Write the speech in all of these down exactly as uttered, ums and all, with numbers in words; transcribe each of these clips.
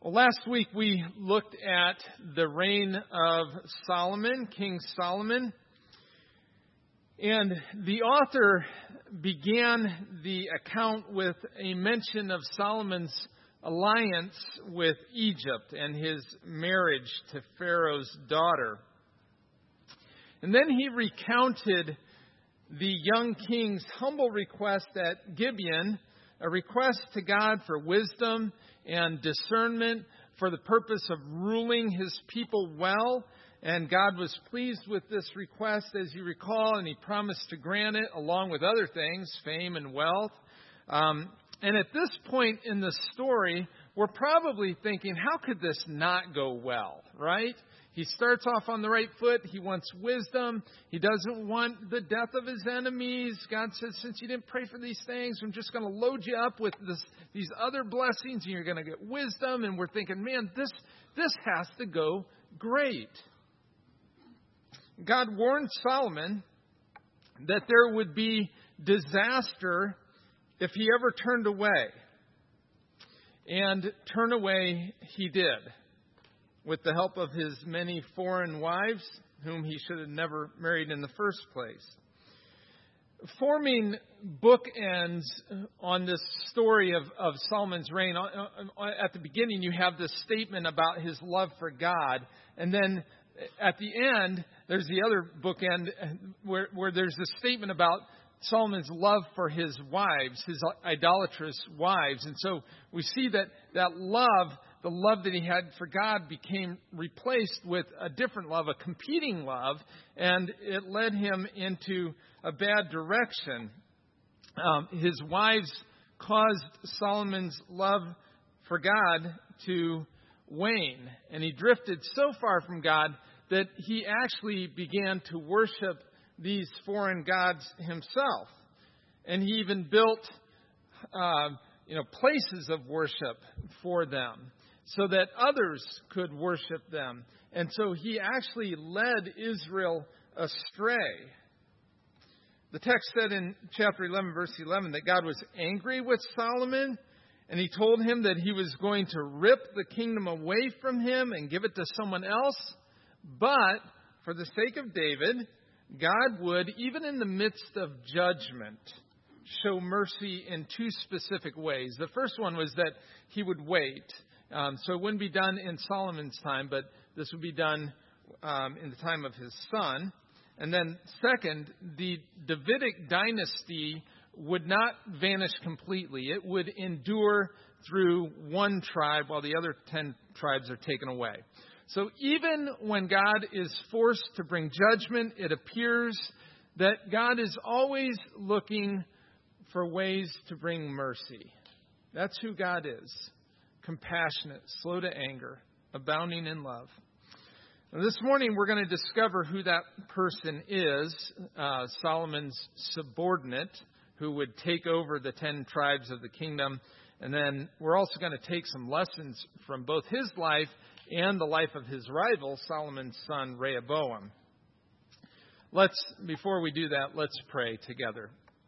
Well, last week we looked at the reign of Solomon, King Solomon. And the author began the account with a mention of Solomon's alliance with Egypt and his marriage to Pharaoh's daughter. And then he recounted the young king's humble request at Gibeon, a request to God for wisdom and discernment for the purpose of ruling his people well. And God was pleased with this request, as you recall, and he promised to grant it along with other things, fame and wealth. Um, and at this point in the story, we're probably thinking, how could this not go well, right? He starts off on the right foot. He wants wisdom. He doesn't want the death of his enemies. God says, since you didn't pray for these things, I'm just going to load you up with this, these other blessings, and you're going to get wisdom. And we're thinking, man, this, this has to go great. God warned Solomon that there would be disaster if he ever turned away. And turn away he did, with the help of his many foreign wives, whom he should have never married in the first place. Forming bookends on this story of, of Solomon's reign, at the beginning you have this statement about his love for God, and then at the end there's the other bookend where, where there's a statement about Solomon's love for his wives, his idolatrous wives. And so we see that that love, the love that he had for God, became replaced with a different love, a competing love, and it led him into a bad direction. Um, his wives caused Solomon's love for God to wane, and he drifted so far from God that he actually began to worship these foreign gods himself. And he even built uh, you know, places of worship for them, so that others could worship them. And so he actually led Israel astray. The text said in chapter eleven, verse eleven, that God was angry with Solomon, and he told him that he was going to rip the kingdom away from him and give it to someone else. But for the sake of David, God would, even in the midst of judgment, show mercy in two specific ways. The first one was that he would wait. Um, so it wouldn't be done in Solomon's time, but this would be done um, in the time of his son. And then second, the Davidic dynasty would not vanish completely. It would endure through one tribe while the other ten tribes are taken away. So even when God is forced to bring judgment, it appears that God is always looking for ways to bring mercy. That's who God is. Compassionate, slow to anger, abounding in love. Now, this morning we're going to discover who that person is, uh, Solomon's subordinate, who would take over the ten tribes of the kingdom. And then we're also going to take some lessons from both his life and the life of his rival, Solomon's son, Rehoboam. Let's, before we do that, let's pray together.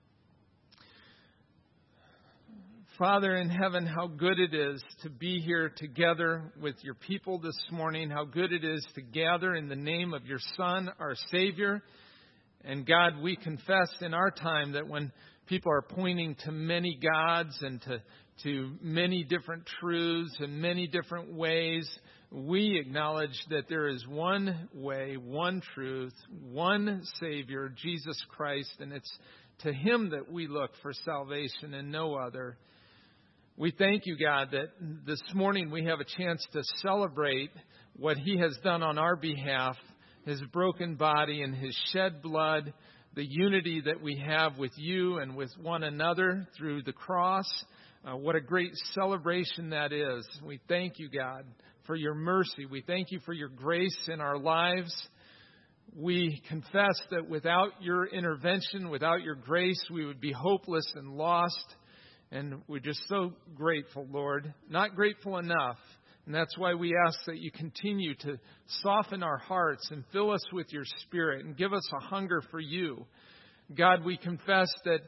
Father in heaven, how good it is to be here together with your people this morning. How good it is to gather in the name of your Son, our Savior. And God, we confess in our time that when people are pointing to many gods and to, to many different truths and many different ways, we acknowledge that there is one way, one truth, one Savior, Jesus Christ, and it's to him that we look for salvation and no other. We thank you, God, that this morning we have a chance to celebrate what he has done on our behalf, his broken body and his shed blood, the unity that we have with you and with one another through the cross. Uh, what a great celebration that is. We thank you, God, for your mercy. We thank you for your grace in our lives. We confess that without your intervention, without your grace, we would be hopeless and lost. And we're just so grateful, Lord. Not grateful enough. And that's why we ask that you continue to soften our hearts and fill us with your Spirit and give us a hunger for you. God, we confess that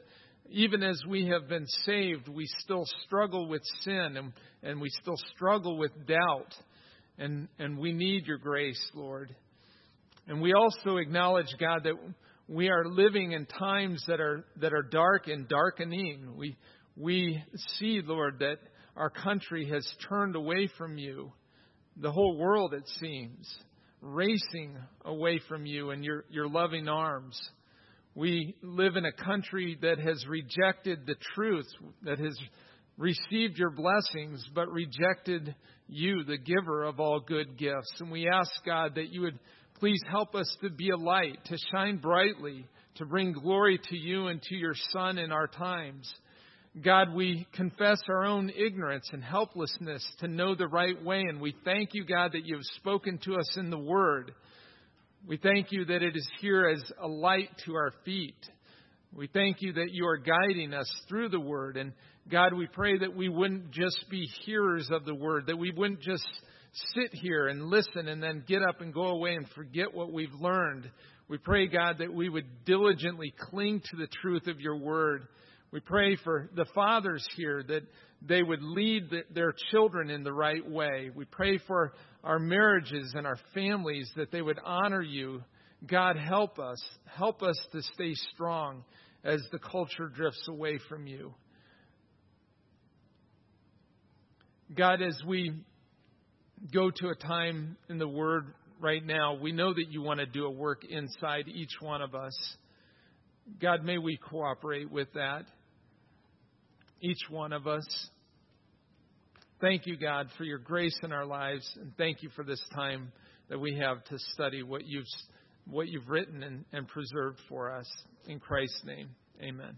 even as we have been saved, we still struggle with sin and, and we still struggle with doubt. And, and we need your grace, Lord. And we also acknowledge, God, that we are living in times that are that are dark and darkening. We we see, Lord, that our country has turned away from you. The whole world, it seems, racing away from you and your, your loving arms. We live in a country that has rejected the truth, that has received your blessings, but rejected you, the giver of all good gifts. And we ask, God, that you would please help us to be a light, to shine brightly, to bring glory to you and to your Son in our times. God, we confess our own ignorance and helplessness to know the right way. And we thank you, God, that you have spoken to us in the Word. We thank you that it is here as a light to our feet. We thank you that you are guiding us through the Word. And God, we pray that we wouldn't just be hearers of the Word, that we wouldn't just sit here and listen and then get up and go away and forget what we've learned. We pray, God, that we would diligently cling to the truth of your Word. We pray for the fathers here that they would lead the, their children in the right way. We pray for our marriages and our families that they would honor you. God, help us. Help us to stay strong as the culture drifts away from you. God, as we go to a time in the Word right now, we know that you want to do a work inside each one of us. God, may we cooperate with that. Each one of us. Thank you, God, for your grace in our lives, and thank you for this time that we have to study what you've what you've written and, and preserved for us. In Christ's name, amen.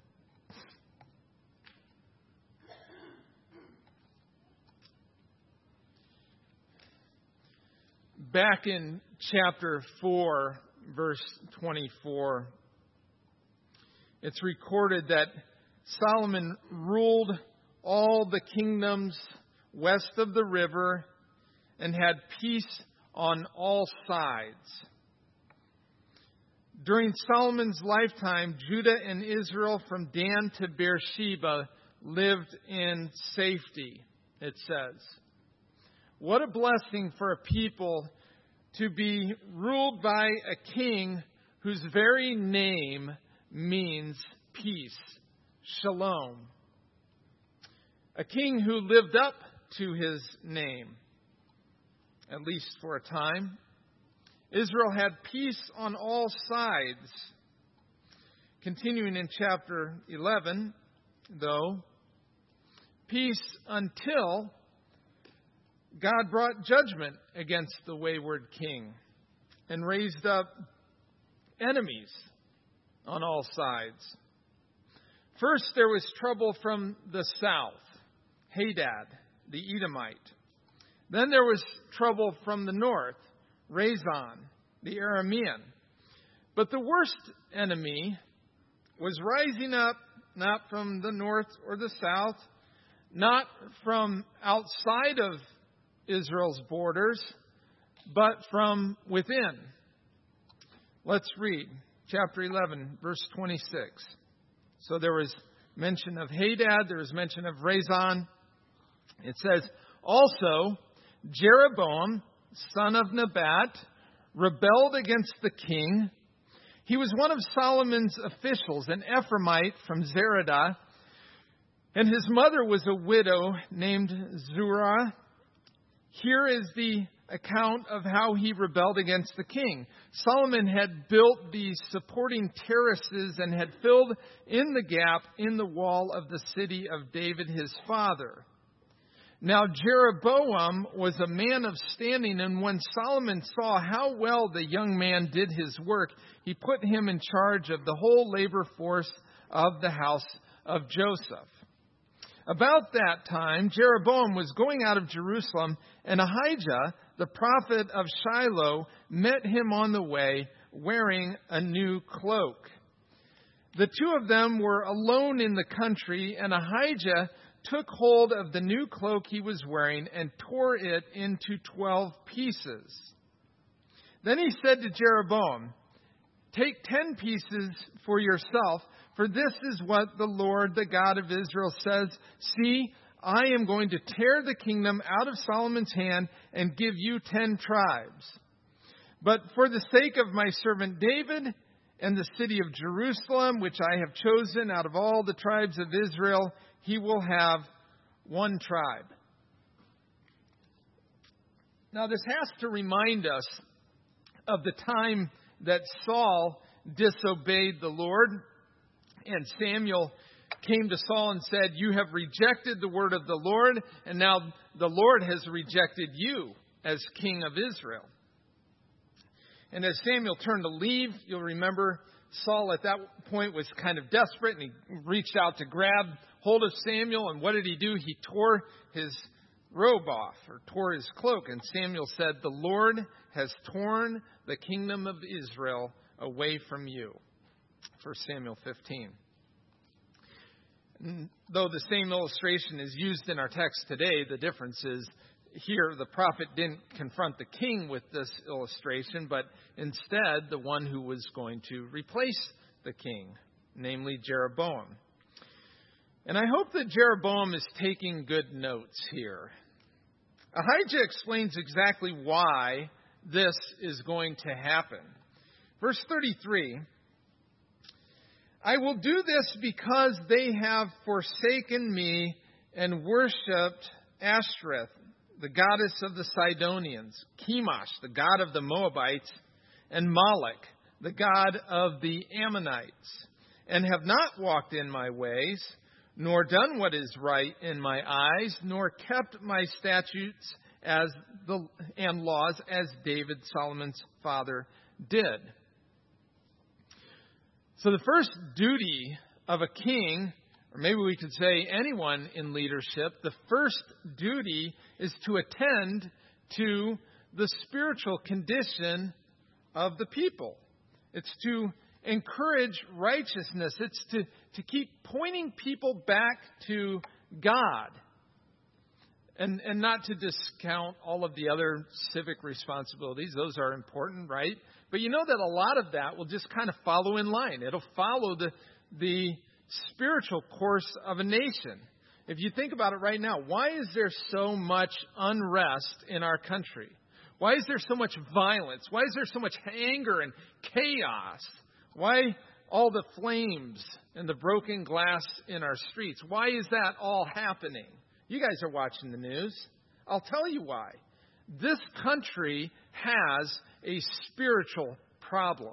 Back in chapter four, verse twenty-four, it's recorded that Solomon ruled all the kingdoms west of the river and had peace on all sides. During Solomon's lifetime, Judah and Israel from Dan to Beersheba lived in safety, it says. What a blessing for a people to be ruled by a king whose very name means peace, shalom. A king who lived up to his name, at least for a time. Israel had peace on all sides. Continuing in chapter eleven, though, peace until God brought judgment against the wayward king and raised up enemies on all sides. First, there was trouble from the south, Hadad, the Edomite. Then there was trouble from the north, Rezon, the Aramean. But the worst enemy was rising up not from the north or the south, not from outside of Israel's borders, but from within. Let's read chapter eleven, verse twenty-six. So there was mention of Hadad, there was mention of Rezon. It says, also, Jeroboam, son of Nebat, rebelled against the king. He was one of Solomon's officials, an Ephraimite from Zeradah, and his mother was a widow named Zurah. Here is the account of how he rebelled against the king. Solomon had built these supporting terraces and had filled in the gap in the wall of the city of David his father. Now Jeroboam was a man of standing, and when Solomon saw how well the young man did his work, he put him in charge of the whole labor force of the house of Joseph. About that time, Jeroboam was going out of Jerusalem, and Ahijah, the prophet of Shiloh, met him on the way, wearing a new cloak. The two of them were alone in the country, and Ahijah took hold of the new cloak he was wearing and tore it into twelve pieces. Then he said to Jeroboam, take ten pieces for yourself, for this is what the Lord, the God of Israel, says. See, I am going to tear the kingdom out of Solomon's hand and give you ten tribes. But for the sake of my servant David and the city of Jerusalem, which I have chosen out of all the tribes of Israel, he will have one tribe. Now, this has to remind us of the time that Saul disobeyed the Lord, and Samuel came to Saul and said, "You have rejected the word of the Lord, and now the Lord has rejected you as king of Israel." And as Samuel turned to leave, you'll remember Saul at that point was kind of desperate, and he reached out to grab hold of Samuel. And what did he do? He tore his robe off, or tore his cloak. And Samuel said, "The Lord has torn the kingdom of Israel away from you." First Samuel fifteen. And though the same illustration is used in our text today, the difference is here the prophet didn't confront the king with this illustration, but instead the one who was going to replace the king, namely Jeroboam. And I hope that Jeroboam is taking good notes here. Ahijah explains exactly why this is going to happen. Verse thirty-three, "I will do this because they have forsaken me and worshipped Ashtoreth, the goddess of the Sidonians, Chemosh, the god of the Moabites, and Moloch, the god of the Ammonites, and have not walked in my ways, nor done what is right in my eyes, nor kept my statutes as the and laws as David, Solomon's father, did." So the first duty of a king, or maybe we could say anyone in leadership, the first duty is to attend to the spiritual condition of the people. It's to encourage righteousness. It's to, to keep pointing people back to God. And, and not to discount all of the other civic responsibilities. Those are important, right? But you know that a lot of that will just kind of follow in line. It'll follow the, the spiritual course of a nation. If you think about it right now, why is there so much unrest in our country? Why is there so much violence? Why is there so much anger and chaos? Why all the flames and the broken glass in our streets? Why is that all happening? You guys are watching the news. I'll tell you why. This country has a spiritual problem.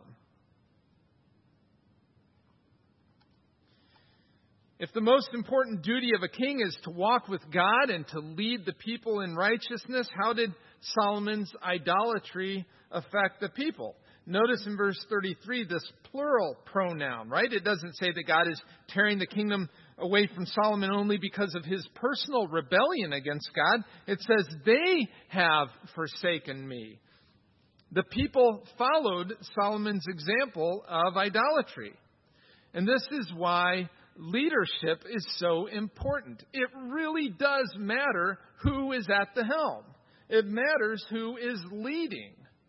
If the most important duty of a king is to walk with God and to lead the people in righteousness, how did Solomon's idolatry affect the people? Notice in verse thirty-three this plural pronoun, right? It doesn't say that God is tearing the kingdom away from Solomon only because of his personal rebellion against God. It says they have forsaken me. The people followed Solomon's example of idolatry. And this is why leadership is so important. It really does matter who is at the helm. It matters who is leading.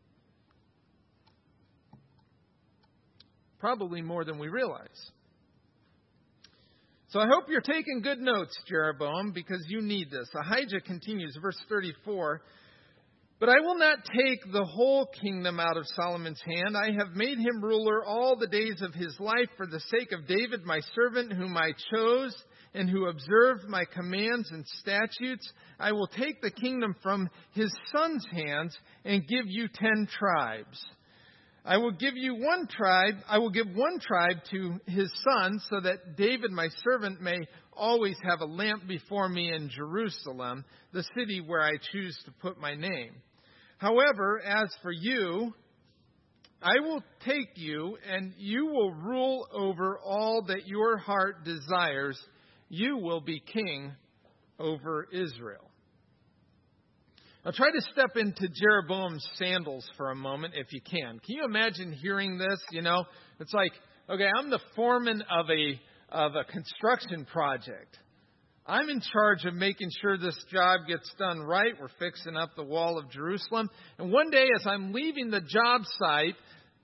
Probably more than we realize. So I hope you're taking good notes, Jeroboam, because you need this. Ahijah continues, verse thirty-four. "But I will not take the whole kingdom out of Solomon's hand. I have made him ruler all the days of his life for the sake of David, my servant, whom I chose, and who observed my commands and statutes. I will take the kingdom from his son's hands and give you ten tribes. I will give you one tribe, I will give one tribe to his son, so that David, my servant, may always have a lamp before me in Jerusalem, the city where I choose to put my name. However, as for you, I will take you, and you will rule over all that your heart desires. You will be king over Israel." Now try to step into Jeroboam's sandals for a moment if you can. Can you imagine hearing this? You know, it's like, okay, I'm the foreman of a of a construction project. I'm in charge of making sure this job gets done right. We're fixing up the wall of Jerusalem. And one day as I'm leaving the job site,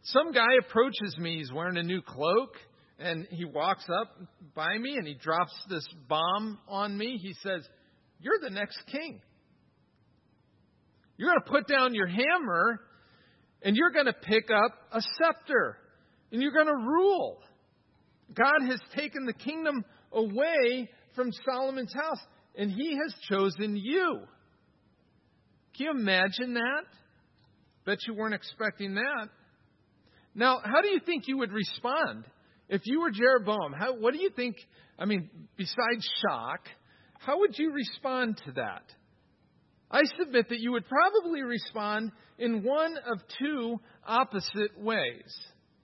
some guy approaches me. He's wearing a new cloak, and he walks up by me, and he drops this bomb on me. He says, "You're the next king. You're going to put down your hammer, and you're going to pick up a scepter, and you're going to rule. God has taken the kingdom away from Solomon's house, and he has chosen you." Can you imagine that? Bet you weren't expecting that. Now, how do you think you would respond if you were Jeroboam? How, what do you think, I mean, besides shock, how would you respond to that? I submit that you would probably respond in one of two opposite ways.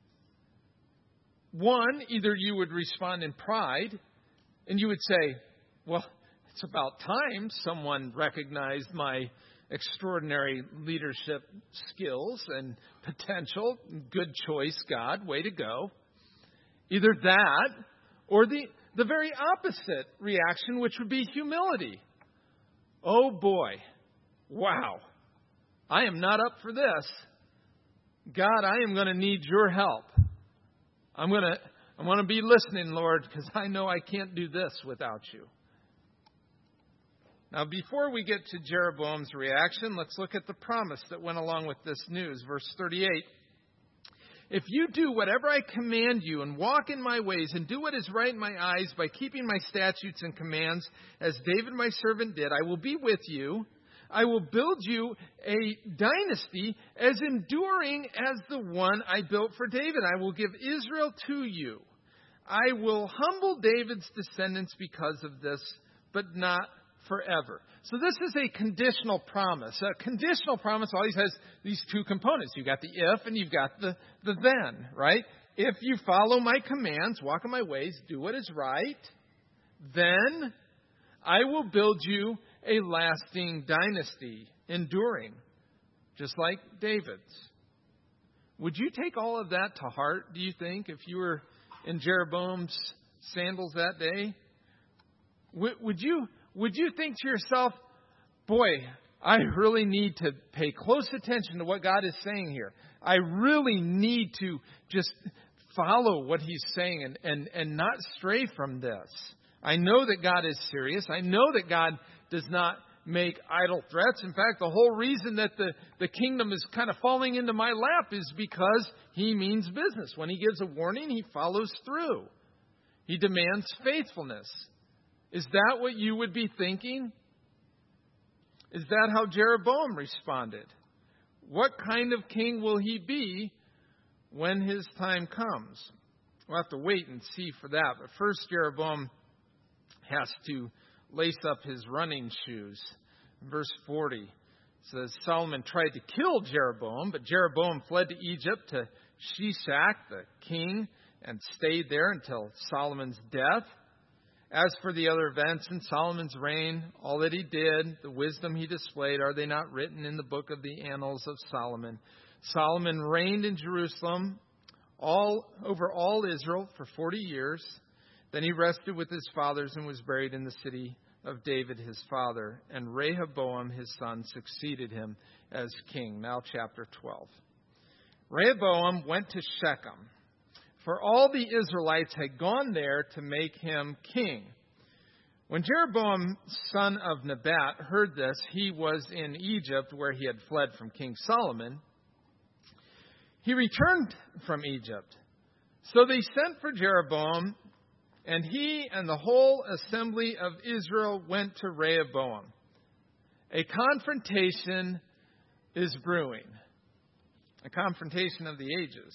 One, either you would respond in pride, and you would say, "Well, it's about time someone recognized my extraordinary leadership skills and potential. Good choice, God. Way to go." Either that, or the, the very opposite reaction, which would be humility. "Oh boy. Wow. I am not up for this. God, I am going to need your help. I'm going to I want to be listening, Lord, because I know I can't do this without you." Now, before we get to Jeroboam's reaction, let's look at the promise that went along with this news. Verse thirty-eight. "If you do whatever I command you and walk in my ways and do what is right in my eyes by keeping my statutes and commands, as David my servant did, I will be with you. I will build you a dynasty as enduring as the one I built for David. I will give Israel to you. I will humble David's descendants because of this, but not forever." So this is a conditional promise. A conditional promise always has these two components. You've got the if and you've got the, the then, right? If you follow my commands, walk in my ways, do what is right, then I will build you a lasting dynasty, enduring, just like David's. Would you take all of that to heart, do you think, if you were in Jeroboam's sandals that day? Would you, would you think to yourself, "Boy, I really need to pay close attention to what God is saying here. I really need to just follow what he's saying and, and, and not stray from this. I know that God is serious. I know that God does not make idle threats. In fact, the whole reason that the, the kingdom is kind of falling into my lap is because he means business. When he gives a warning, he follows through. He demands faithfulness." Is that what you would be thinking? Is that how Jeroboam responded? What kind of king will he be when his time comes? We'll have to wait and see for that. But first, Jeroboam has to lace up his running shoes. Verse forty says, "Solomon tried to kill Jeroboam, but Jeroboam fled to Egypt to Shishak, the king, and stayed there until Solomon's death. As for the other events in Solomon's reign, all that he did, the wisdom he displayed, are they not written in the book of the annals of Solomon? Solomon reigned in Jerusalem all over all Israel for forty years. Then he rested with his fathers and was buried in the city of David his father. And Rehoboam his son succeeded him as king." Now chapter twelve. "Rehoboam went to Shechem, for all the Israelites had gone there to make him king. When Jeroboam, son of Nebat, heard this, he was in Egypt, where he had fled from King Solomon. He returned from Egypt. So they sent for Jeroboam, and he and the whole assembly of Israel went to Rehoboam. A confrontation is brewing. A confrontation of the ages.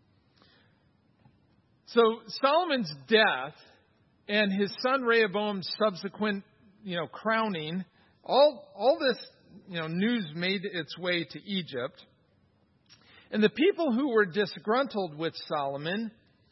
So Solomon's death and his son Rehoboam's subsequent, you know, crowning, all all this, you know, news made its way to Egypt. And the people who were disgruntled with Solomon,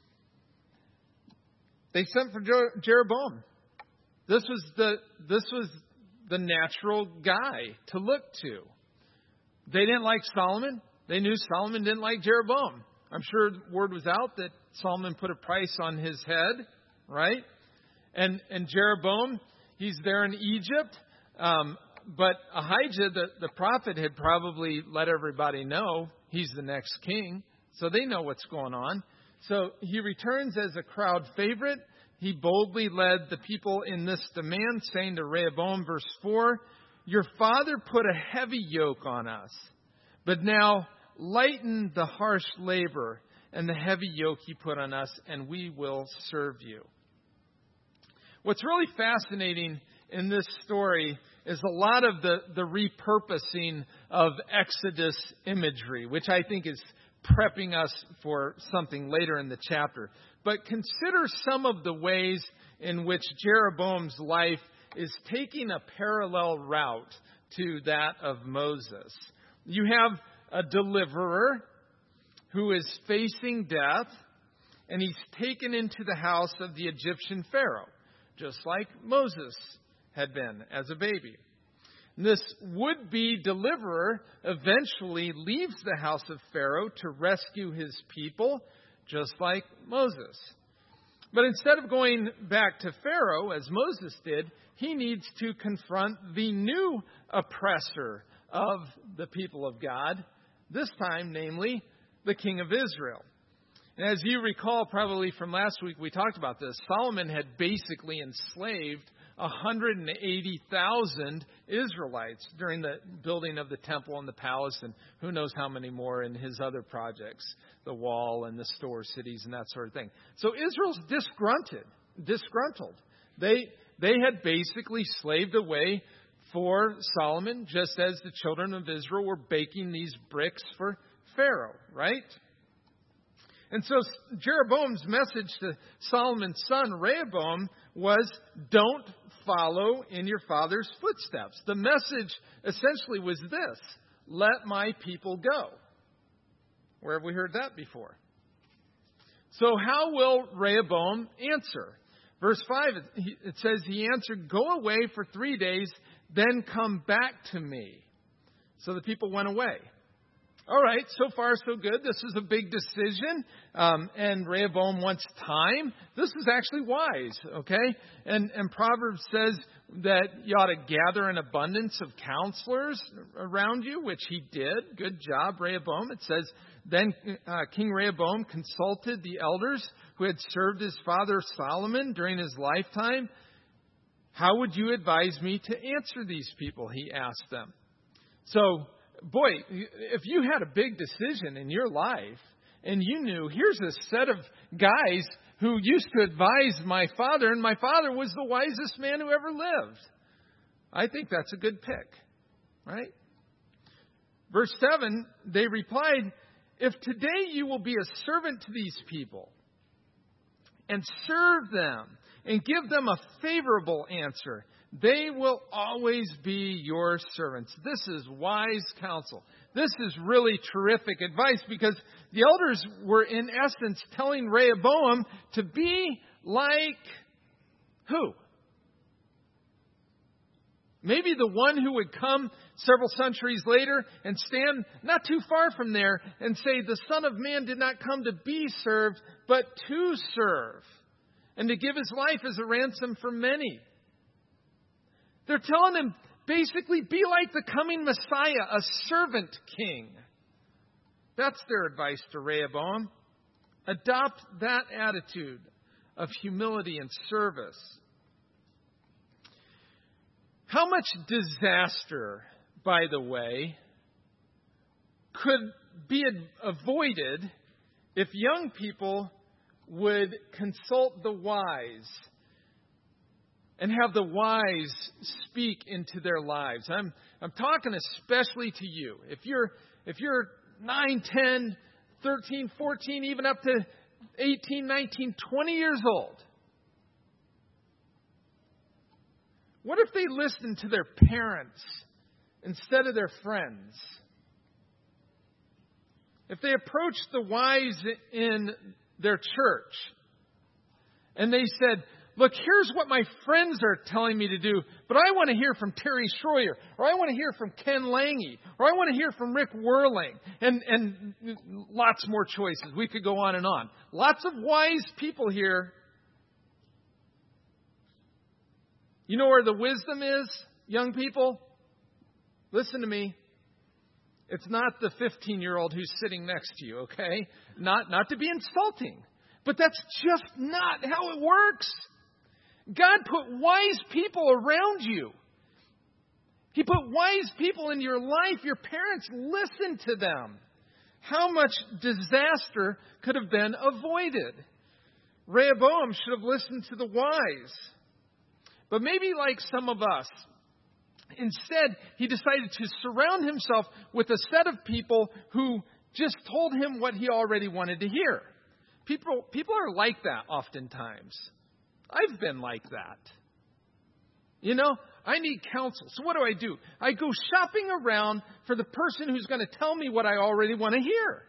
they sent for Jeroboam. This was the this was the natural guy to look to. They didn't like Solomon. They knew Solomon didn't like Jeroboam. I'm sure word was out that Solomon put a price on his head, right? And and Jeroboam, he's there in Egypt. Um, but Ahijah, the, the prophet, had probably let everybody know he's the next king, So they know what's going on. So he returns as a crowd favorite. He boldly led the people in this demand, saying to Rehoboam, verse four, "Your father put a heavy yoke on us, but now lighten the harsh labor and the heavy yoke he put on us, and we will serve you." What's really fascinating in this story is a lot of the, the repurposing of Exodus imagery, which I think is prepping us for something later in the chapter. But consider some of the ways in which Jeroboam's life is taking a parallel route to that of Moses. You have a deliverer who is facing death, and he's taken into the house of the Egyptian Pharaoh, just like Moses had been as a baby. This would-be deliverer eventually leaves the house of Pharaoh to rescue his people, just like Moses. But instead of going back to Pharaoh, as Moses did, he needs to confront the new oppressor of the people of God, this time, namely, the king of Israel. And as you recall, probably from last week, we talked about this. Solomon had basically enslaved one hundred eighty thousand Israelites during the building of the temple and the palace, and who knows how many more in his other projects, the wall and the store cities and that sort of thing. So Israel's disgruntled. disgruntled. They, they had basically slaved away for Solomon, just as the children of Israel were baking these bricks for Pharaoh, right? And so Jeroboam's message to Solomon's son, Rehoboam, was, don't follow in your father's footsteps. The message essentially was this: let my people go. Where have we heard that before? So how will Rehoboam answer? Verse five, it says, he answered, "Go away for three days, then come back to me." So the people went away. All right, so far so good. This is a big decision, um, and Rehoboam wants time. This is actually wise, okay? And, and Proverbs says that you ought to gather an abundance of counselors around you, which he did. Good job, Rehoboam. It says, then uh, King Rehoboam consulted the elders who had served his father Solomon during his lifetime. "How would you advise me to answer these people?" he asked them. So, boy, if you had a big decision in your life and you knew, here's a set of guys who used to advise my father, and my father was the wisest man who ever lived, I think that's a good pick, right? Verse seven, they replied, "If today you will be a servant to these people and serve them and give them a favorable answer, they will always be your servants." This is wise counsel. This is really terrific advice, because the elders were in essence telling Rehoboam to be like who? Maybe the one who would come several centuries later and stand not too far from there and say, "The Son of Man did not come to be served, but to serve, and to give his life as a ransom for many." They're telling him, basically, be like the coming Messiah, a servant king. That's their advice to Rehoboam. Adopt that attitude of humility and service. How much disaster, by the way, could be avoided if young people would consult the wise and have the wise speak into their lives? I'm I'm talking especially to you. If you're if you're nine, ten, thirteen, fourteen, even up to eighteen, nineteen, twenty years old, what if they listened to their parents instead of their friends? If they approached the wise in their church and they said, "Look, here's what my friends are telling me to do, but I want to hear from Terry Schroyer, or I want to hear from Ken Lange, or I want to hear from Rick Whirling," and, and lots more choices. We could go on and on. Lots of wise people here. You know where the wisdom is, young people? Listen to me. It's not the fifteen-year-old who's sitting next to you, okay? Not, not to be insulting. But that's just not how it works. God put wise people around you. He put wise people in your life. Your parents listened to them. How much disaster could have been avoided? Rehoboam should have listened to the wise. But maybe like some of us, instead, he decided to surround himself with a set of people who just told him what he already wanted to hear. People, people are like that oftentimes. I've been like that. You know, I need counsel. So what do I do? I go shopping around for the person who's going to tell me what I already want to hear.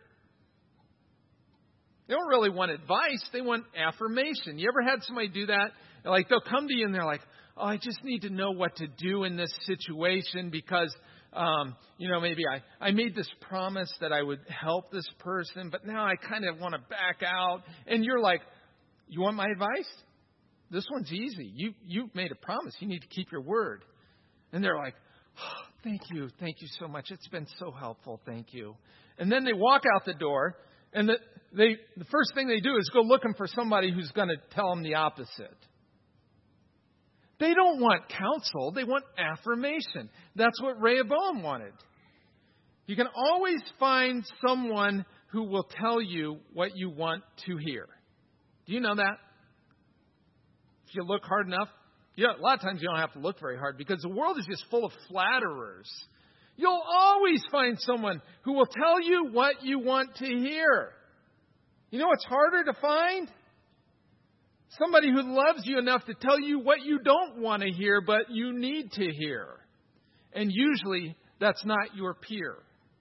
They don't really want advice. They want affirmation. You ever had somebody do that? Like they'll come to you and they're like, oh, I just need to know what to do in this situation because, um, you know, maybe I, I made this promise that I would help this person, but now I kind of want to back out. And you're like, you want my advice? This one's easy. You you made a promise. You need to keep your word. And they're like, oh, thank you. Thank you so much. It's been so helpful. Thank you. And then they walk out the door, and the, they the first thing they do is go looking for somebody who's going to tell them the opposite. They don't want counsel. They want affirmation. That's what Rehoboam wanted. You can always find someone who will tell you what you want to hear. Do you know that? If you look hard enough, you know, a lot of times you don't have to look very hard because the world is just full of flatterers. You'll always find someone who will tell you what you want to hear. You know what's harder to find? Somebody who loves you enough to tell you what you don't want to hear, but you need to hear. And usually that's not your peer.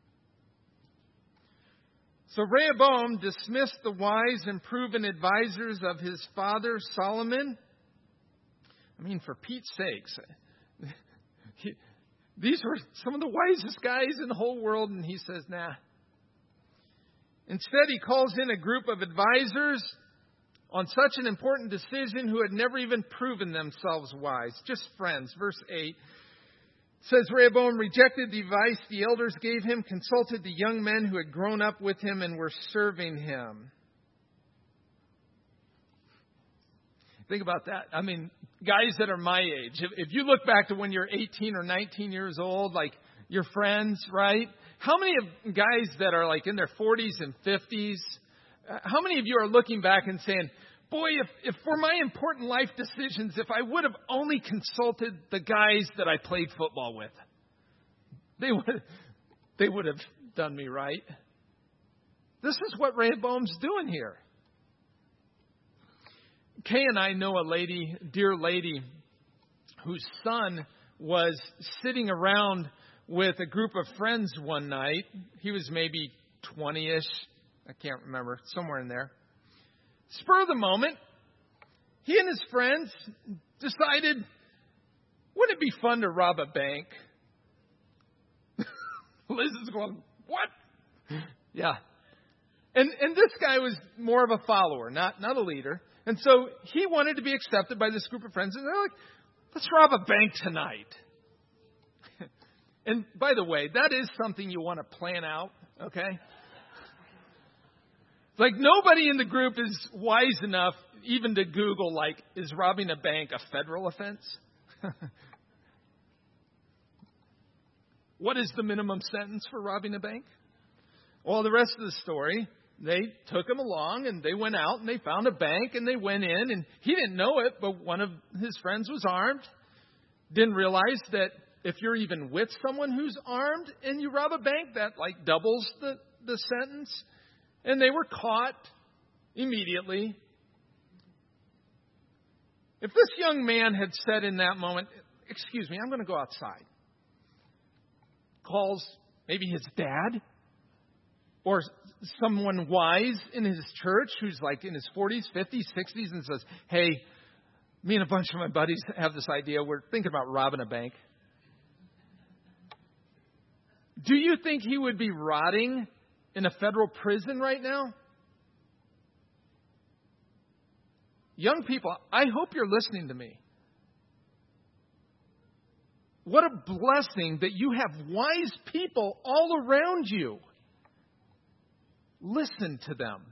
So Rehoboam dismissed the wise and proven advisors of his father Solomon. I mean, for Pete's sakes, he, these were some of the wisest guys in the whole world, and he says, nah. Instead, he calls in a group of advisors on such an important decision who had never even proven themselves wise. Just friends. Verse eight says, Rehoboam rejected the advice the elders gave him, consulted the young men who had grown up with him and were serving him. Think about that. I mean, guys that are my age, if, if you look back to when you're eighteen or nineteen years old, like your friends, right? How many of guys that are like in their forties and fifties, how many of you are looking back and saying, boy, if, if for my important life decisions, if I would have only consulted the guys that I played football with, they would, they would have done me right. This is what Rehoboam's doing here. Kay and I know a lady, dear lady, whose son was sitting around with a group of friends one night. He was maybe twenty-ish. I can't remember. Somewhere in there. Spur of the moment, he and his friends decided, wouldn't it be fun to rob a bank? Liz is going, what? Yeah. And and this guy was more of a follower, not, not a leader. And so he wanted to be accepted by this group of friends. And they're like, let's rob a bank tonight. And by the way, that is something you want to plan out, okay? Like nobody in the group is wise enough even to Google, like, is robbing a bank a federal offense? What is the minimum sentence for robbing a bank? Well, the rest of the story, they took him along and they went out and they found a bank and they went in and he didn't know it, but one of his friends was armed. Didn't realize that if you're even with someone who's armed and you rob a bank, that like doubles the, the sentence. And they were caught immediately. If this young man had said in that moment, excuse me, I'm going to go outside. Calls maybe his dad or someone wise in his church who's like in his forties, fifties, sixties and says, hey, me and a bunch of my buddies have this idea. We're thinking about robbing a bank. Do you think he would be rotting in a federal prison right now? Young people, I hope you're listening to me. What a blessing that you have wise people all around you. Listen to them.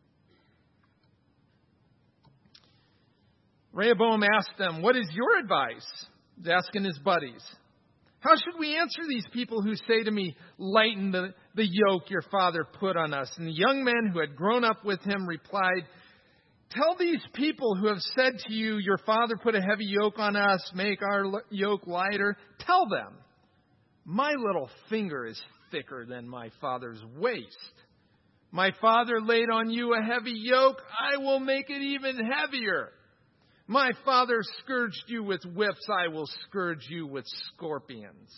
Rehoboam asked them, what is your advice? He's asking his buddies. How should we answer these people who say to me, lighten the, the yoke your father put on us? And the young men who had grown up with him replied, tell these people who have said to you, your father put a heavy yoke on us, make our yoke lighter. Tell them, my little finger is thicker than my father's waist. My father laid on you a heavy yoke. I will make it even heavier. My father scourged you with whips. I will scourge you with scorpions.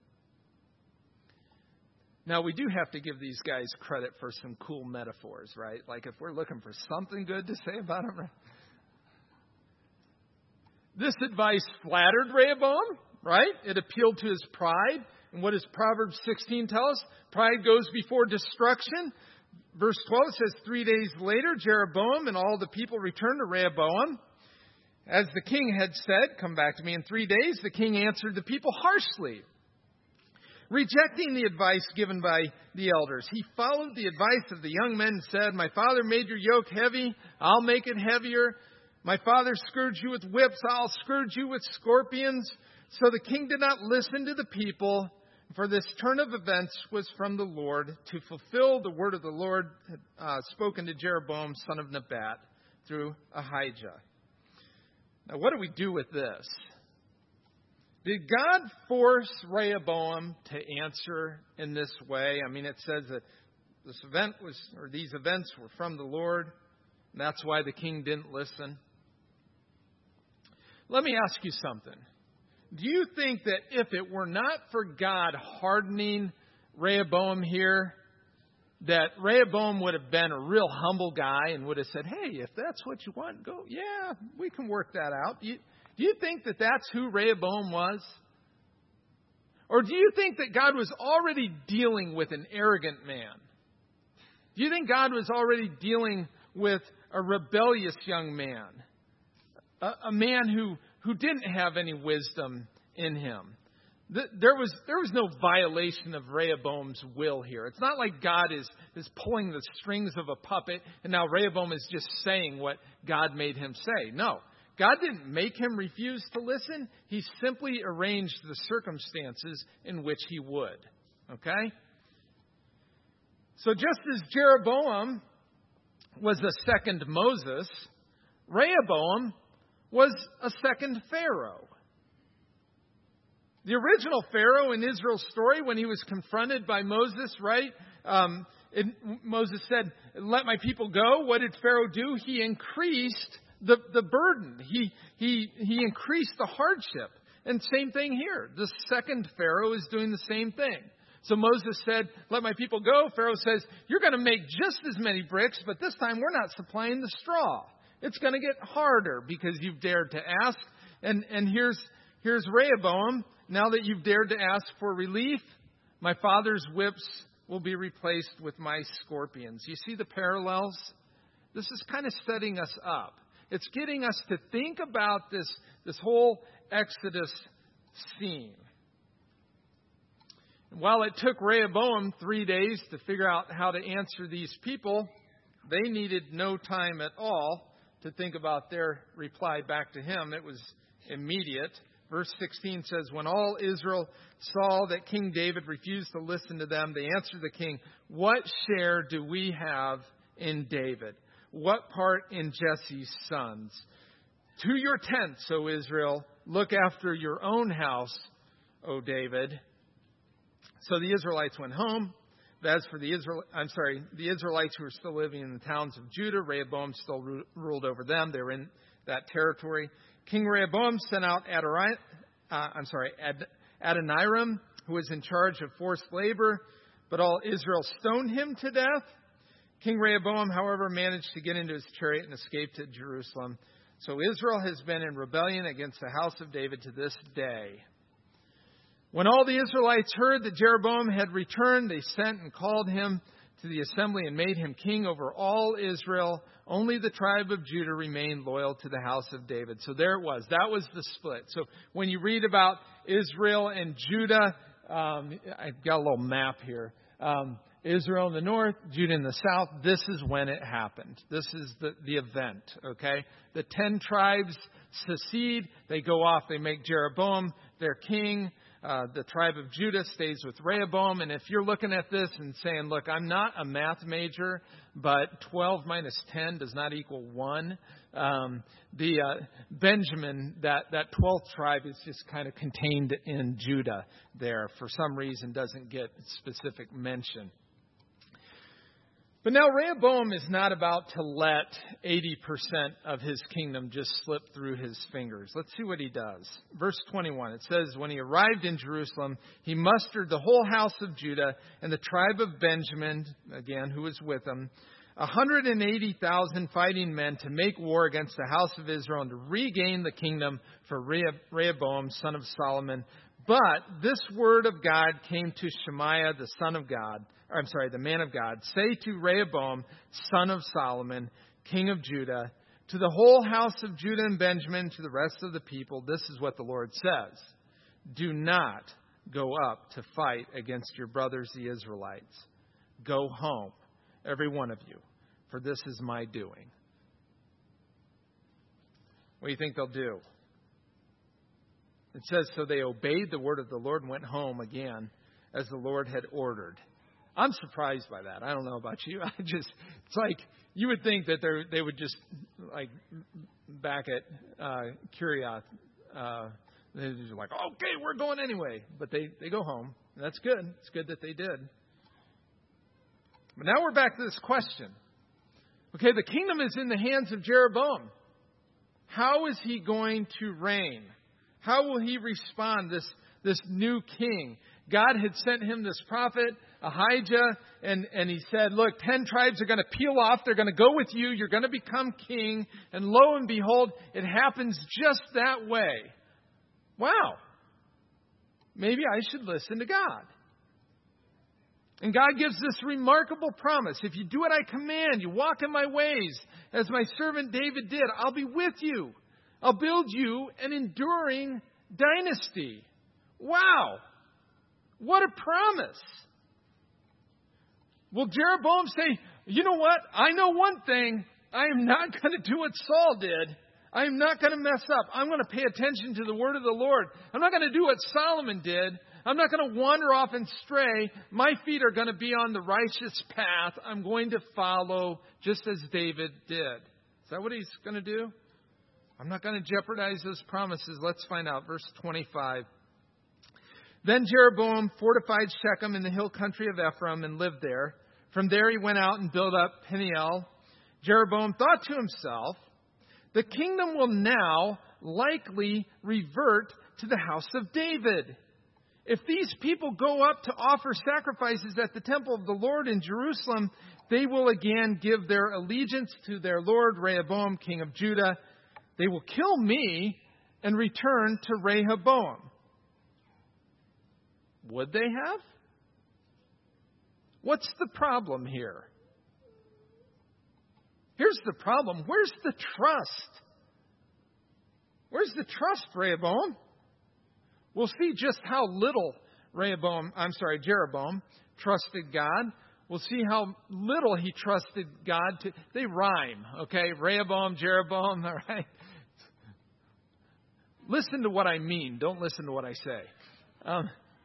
Now, we do have to give these guys credit for some cool metaphors, right? Like if we're looking for something good to say about them. This advice flattered Rehoboam, right? It appealed to his pride. And what does Proverbs sixteen tell us? Pride goes before destruction. Verse twelve says, three days later, Jeroboam and all the people returned to Rehoboam. As the king had said, come back to me in three days, the king answered the people harshly, rejecting the advice given by the elders. He followed the advice of the young men and said, my father made your yoke heavy. I'll make it heavier. My father scourged you with whips. I'll scourge you with scorpions. So the king did not listen to the people, for this turn of events was from the Lord to fulfill the word of the Lord uh, spoken to Jeroboam, son of Nebat, through Ahijah. Now, what do we do with this? Did God force Rehoboam to answer in this way? I mean, it says that this event was, or these events were from the Lord, and that's why the king didn't listen. Let me ask you something. Do you think that if it were not for God hardening Rehoboam here, that Rehoboam would have been a real humble guy and would have said, hey, if that's what you want, go. Yeah, we can work that out. Do you, do you think that that's who Rehoboam was? Or do you think that God was already dealing with an arrogant man? Do you think God was already dealing with a rebellious young man? A, a man who, who didn't have any wisdom in him? There was there was no violation of Rehoboam's will here. It's not like God is, is pulling the strings of a puppet and now Rehoboam is just saying what God made him say. No, God didn't make him refuse to listen. He simply arranged the circumstances in which he would. Okay? So just as Jeroboam was a second Moses, Rehoboam was a second Pharaoh. The original Pharaoh in Israel's story, when he was confronted by Moses, right? Um, it, Moses said, let my people go. What did Pharaoh do? He increased the, the burden. He, he, he increased the hardship. And same thing here. The second Pharaoh is doing the same thing. So Moses said, let my people go. Pharaoh says, you're going to make just as many bricks, but this time we're not supplying the straw. It's going to get harder because you've dared to ask. And, and here's, here's Rehoboam. Now that you've dared to ask for relief, my father's whips will be replaced with my scorpions. You see the parallels? This is kind of setting us up. It's getting us to think about this, this whole Exodus scene. While it took Rehoboam three days to figure out how to answer these people, they needed no time at all to think about their reply back to him. It was immediate. Verse sixteen says, when all Israel saw that King David refused to listen to them, they answered the king, what share do we have in David? What part in Jesse's sons? To your tents, O Israel, look after your own house, O David. So the Israelites went home. But as for the Israel, I'm sorry, the Israelites who were still living in the towns of Judah, Rehoboam still ru- ruled over them. They were in that territory. King Rehoboam sent out Adari, uh, I'm sorry, Ad, Adoniram, who was in charge of forced labor, but all Israel stoned him to death. King Rehoboam, however, managed to get into his chariot and escape to Jerusalem. So Israel has been in rebellion against the house of David to this day. When all the Israelites heard that Jeroboam had returned, they sent and called him to the assembly and made him king over all Israel. Only the tribe of Judah remained loyal to the house of David. So there it was. That was the split. So when you read about Israel and Judah, um, I've got a little map here. Um, Israel in the north, Judah in the south. This is when it happened. This is the, the event, okay? The ten tribes secede. They go off. They make Jeroboam their king. Uh, the tribe of Judah stays with Rehoboam. And if you're looking at this and saying, look, I'm not a math major, but twelve minus ten does not equal one. Um, the uh, Benjamin, that, that twelfth tribe is just kind of contained in Judah there. For some reason, doesn't get specific mention. But now Rehoboam is not about to let eighty percent of his kingdom just slip through his fingers. Let's see what he does. Verse twenty-one, it says, when he arrived in Jerusalem, he mustered the whole house of Judah and the tribe of Benjamin, again, who was with him, one hundred eighty thousand fighting men to make war against the house of Israel and to regain the kingdom for Rehoboam, son of Solomon. But this word of God came to Shemaiah, the son of God, or I'm sorry, the man of God. Say to Rehoboam, son of Solomon, king of Judah, to the whole house of Judah and Benjamin, to the rest of the people, this is what the Lord says. Do not go up to fight against your brothers, the Israelites. Go home, every one of you, for this is my doing. What do you think they'll do? It says, so they obeyed the word of the Lord and went home again as the Lord had ordered. I'm surprised by that. I don't know about you. I just, it's like, you would think that they they would just, like, back at uh, Kiriath, uh, they're just like, okay, we're going anyway. But they, they go home. And that's good. It's good that they did. But now we're back to this question. Okay, the kingdom is in the hands of Jeroboam. How is he going to reign? How will he respond, this, this new king? God had sent him this prophet, Ahijah, and, and he said, look, ten tribes are going to peel off. They're going to go with you. You're going to become king. And lo and behold, it happens just that way. Wow. Maybe I should listen to God. And God gives this remarkable promise. If you do what I command, you walk in my ways, as my servant David did, I'll be with you. I'll build you an enduring dynasty. Wow. What a promise. Will Jeroboam say, you know what? I know one thing. I am not going to do what Saul did. I am not going to mess up. I'm going to pay attention to the word of the Lord. I'm not going to do what Solomon did. I'm not going to wander off and stray. My feet are going to be on the righteous path. I'm going to follow just as David did. Is that what he's going to do? I'm not going to jeopardize those promises. Let's find out. Verse twenty-five. Then Jeroboam fortified Shechem in the hill country of Ephraim and lived there. From there he went out and built up Peniel. Jeroboam thought to himself, the kingdom will now likely revert to the house of David. If these people go up to offer sacrifices at the temple of the Lord in Jerusalem, they will again give their allegiance to their Lord Rehoboam, king of Judah. They will kill me and return to Rehoboam. Would they have? What's the problem here? Here's the problem. Where's the trust? Where's the trust, Rehoboam? We'll see just how little Rehoboam, I'm sorry, Jeroboam trusted God. We'll see how little he trusted God. To, they rhyme, okay? Rehoboam, Jeroboam, all right? Listen to what I mean. Don't listen to what I say. Um,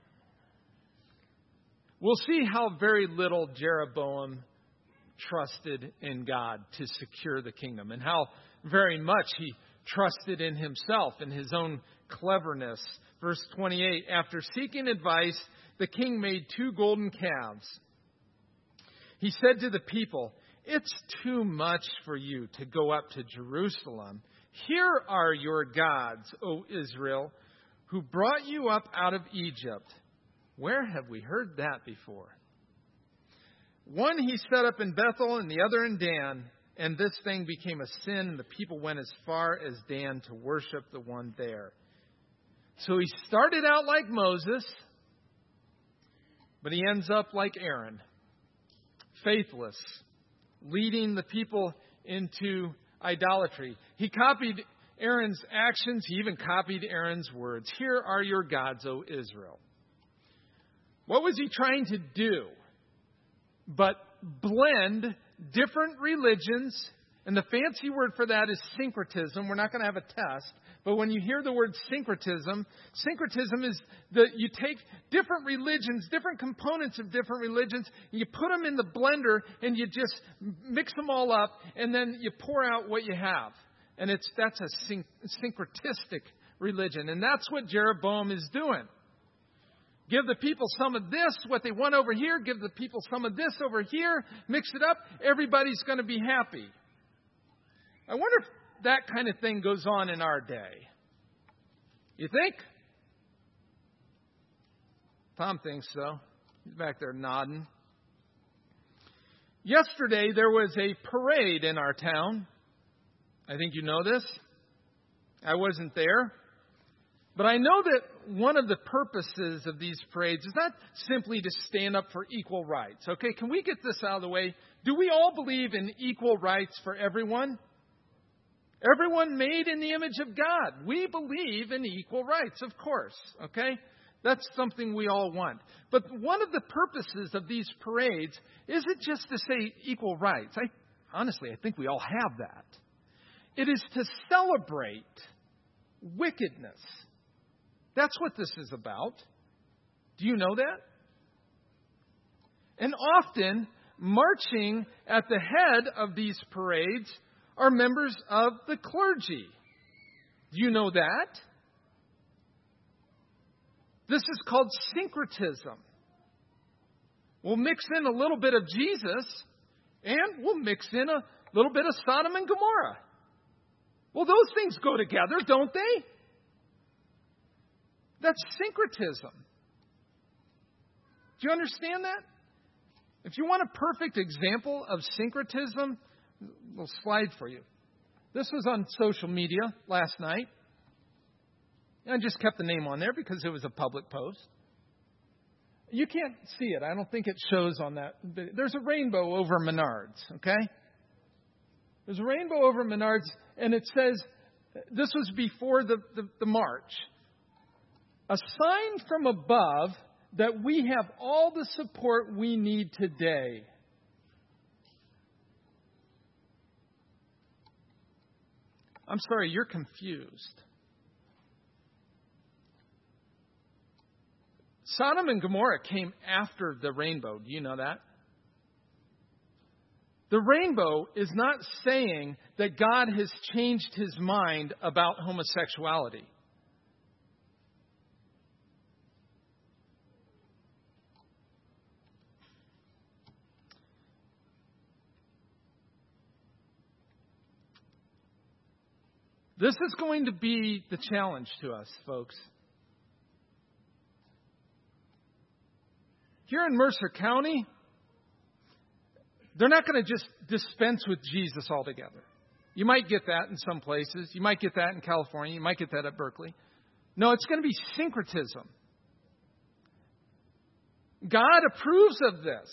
we'll see how very little Jeroboam trusted in God to secure the kingdom, and how very much he trusted in himself and his own cleverness. Verse twenty-eight, after seeking advice, the king made two golden calves. He said to the people, it's too much for you to go up to Jerusalem. Here are your gods, O Israel, who brought you up out of Egypt. Where have we heard that before? One he set up in Bethel and the other in Dan, and this thing became a sin, and the people went as far as Dan to worship the one there. So he started out like Moses, but he ends up like Aaron, faithless, leading the people into idolatry. He copied Aaron's actions. He even copied Aaron's words. Here are your gods, O Israel. What was he trying to do? But blend different religions. And the fancy word for that is syncretism. We're not going to have a test. But when you hear the word syncretism, syncretism is that you take different religions, different components of different religions, and you put them in the blender and you just mix them all up, and then you pour out what you have. And it's that's a syn- syncretistic religion. And that's what Jeroboam is doing. Give the people some of this, what they want over here. Give the people some of this over here. Mix it up. Everybody's going to be happy. I wonder if that kind of thing goes on in our day. You think? Tom thinks so. He's back there nodding. Yesterday, there was a parade in our town. I think you know this. I wasn't there. But I know that one of the purposes of these parades is not simply to stand up for equal rights. Okay, can we get this out of the way? Do we all believe in equal rights for everyone? Everyone made in the image of God. We believe in equal rights, of course. Okay? That's something we all want. But one of the purposes of these parades isn't just to say equal rights. I honestly, I think we all have that. It is to celebrate wickedness. That's what this is about. Do you know that? And often, marching at the head of these parades are members of the clergy. Do you know that? This is called syncretism. We'll mix in a little bit of Jesus, and we'll mix in a little bit of Sodom and Gomorrah. Well, those things go together, don't they? That's syncretism. Do you understand that? If you want a perfect example of syncretism, a little slide for you. This was on social media last night. I just kept the name on there because it was a public post. You can't see it. I don't think it shows on that. There's a rainbow over Menards, okay? There's a rainbow over Menards, and it says, this was before the, the, the march. A sign from above that we have all the support we need today. I'm sorry, you're confused. Sodom and Gomorrah came after the rainbow. Do you know that? The rainbow is not saying that God has changed his mind about homosexuality. This is going to be the challenge to us, folks. Here in Mercer County, they're not going to just dispense with Jesus altogether. You might get that in some places. You might get that in California. You might get that at Berkeley. No, it's going to be syncretism. God approves of this.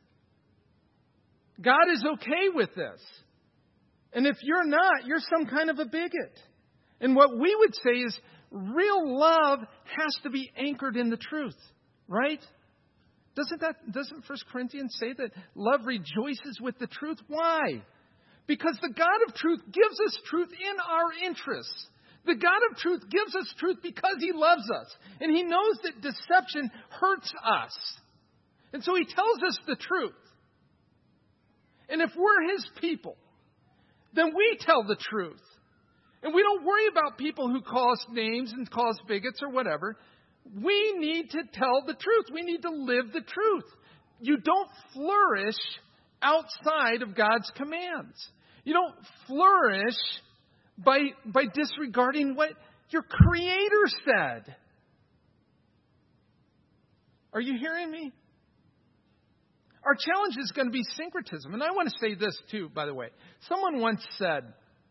God is okay with this. And if you're not, you're some kind of a bigot. And what we would say is real love has to be anchored in the truth, right? Doesn't that, doesn't First Corinthians say that love rejoices with the truth? Why? Because the God of truth gives us truth in our interests. The God of truth gives us truth because he loves us. And he knows that deception hurts us. And so he tells us the truth. And if we're his people, then we tell the truth. And we don't worry about people who call us names and call us bigots or whatever. We need to tell the truth. We need to live the truth. You don't flourish outside of God's commands. You don't flourish by, by disregarding what your Creator said. Are you hearing me? Our challenge is going to be syncretism. And I want to say this too, by the way. Someone once said,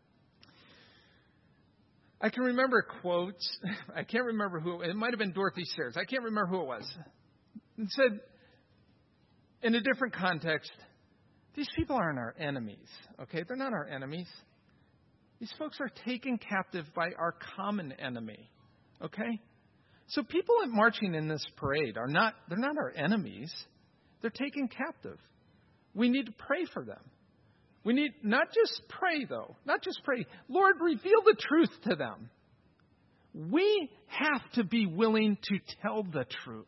I can remember quotes. I can't remember who. It might have been Dorothy Sayers. I can't remember who it was. It said, in a different context, These people aren't our enemies, okay? They're not our enemies. These folks are taken captive by our common enemy, okay? So people marching in this parade are not, they're not our enemies. They're taken captive. We need to pray for them. We need not just pray, though. Not just pray. Lord, reveal the truth to them. We have to be willing to tell the truth.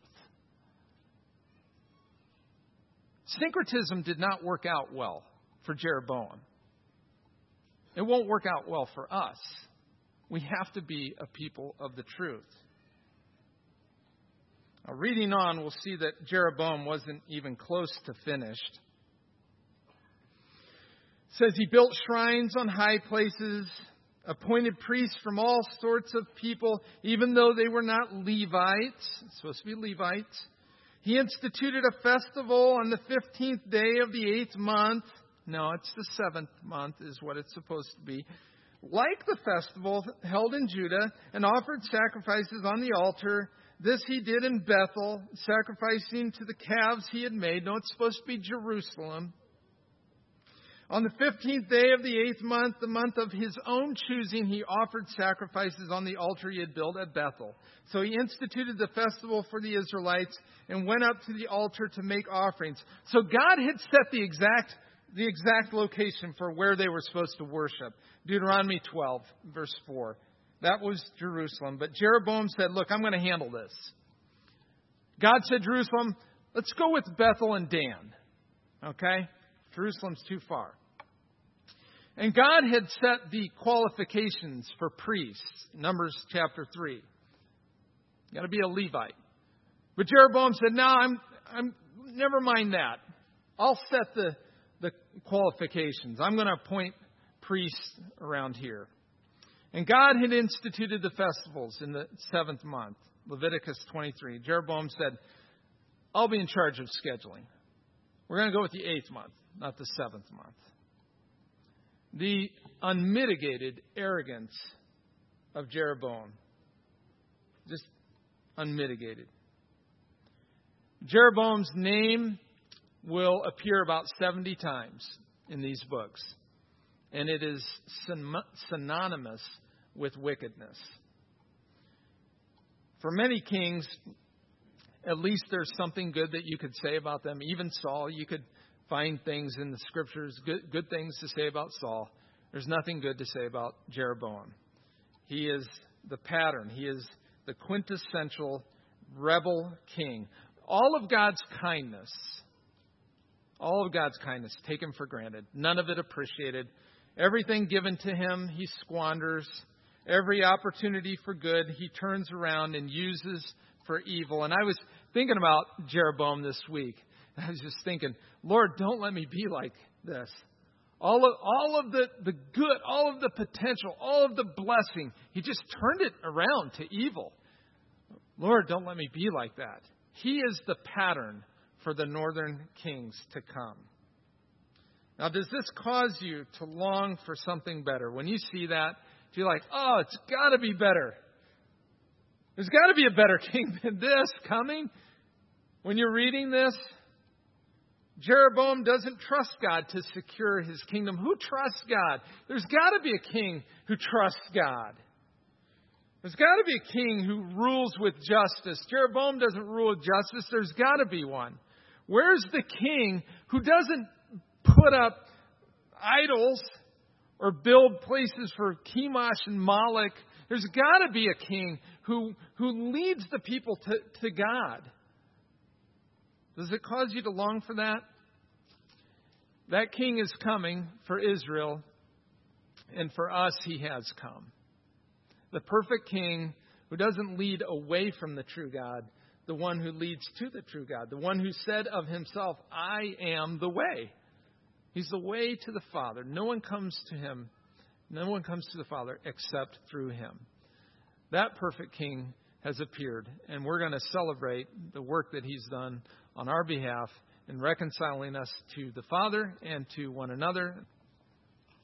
Syncretism did not work out well for Jeroboam. It won't work out well for us. We have to be a people of the truth. Now, reading on, we'll see that Jeroboam wasn't even close to finished. It says he built shrines on high places, appointed priests from all sorts of people, even though they were not Levites. It's supposed to be Levites. He instituted a festival on the fifteenth day of the eighth month. No, it's the seventh month is what it's supposed to be. Like the festival held in Judah, and offered sacrifices on the altar. This he did in Bethel, sacrificing to the calves he had made. No, it's supposed to be Jerusalem. On the fifteenth day of the eighth month, the month of his own choosing, he offered sacrifices on the altar he had built at Bethel. So he instituted the festival for the Israelites and went up to the altar to make offerings. So God had set the exact the exact location for where they were supposed to worship. Deuteronomy twelve, verse four. That was Jerusalem. But Jeroboam said, look, I'm going to handle this. God said, Jerusalem, let's go with Bethel and Dan. Okay? Jerusalem's too far. And God had set the qualifications for priests. Numbers chapter three. You got to be a Levite. But Jeroboam said, no, I'm, I'm, never mind that. I'll set the, the qualifications. I'm going to appoint priests around here. And God had instituted the festivals in the seventh month. Leviticus twenty-three. Jeroboam said, I'll be in charge of scheduling. We're going to go with the eighth month, not the seventh month. The unmitigated arrogance of Jeroboam. Just unmitigated. Jeroboam's name will appear about seventy times in these books. And it is synonymous with wickedness. For many kings, at least there's something good that you could say about them. Even Saul, you could find things in the scriptures, good, good things to say about Saul. There's nothing good to say about Jeroboam. He is the pattern. He is the quintessential rebel king. All of God's kindness, all of God's kindness taken for granted. None of it appreciated. Everything given to him, he squanders. Every opportunity for good, he turns around and uses for evil. And I was thinking about Jeroboam this week. I was just thinking, Lord, don't let me be like this. All of, all of the, the good, all of the potential, all of the blessing, he just turned it around to evil. Lord, don't let me be like that. He is the pattern for the northern kings to come. Now, does this cause you to long for something better? When you see that, do you like, oh, it's got to be better. There's got to be a better king than this coming. When you're reading this, Jeroboam doesn't trust God to secure his kingdom. Who trusts God? There's got to be a king who trusts God. There's got to be a king who rules with justice. Jeroboam doesn't rule with justice. There's got to be one. Where's the king who doesn't put up idols or build places for Chemosh and Moloch? There's got to be a king who, who leads the people to, to God. Does it cause you to long for that? That king is coming for Israel, and for us he has come. The perfect king who doesn't lead away from the true God, the one who leads to the true God, the one who said of himself, I am the way. He's the way to the Father. No one comes to him, no one comes to the Father except through him. That perfect king has appeared, and we're going to celebrate the work that he's done on our behalf in reconciling us to the Father and to one another.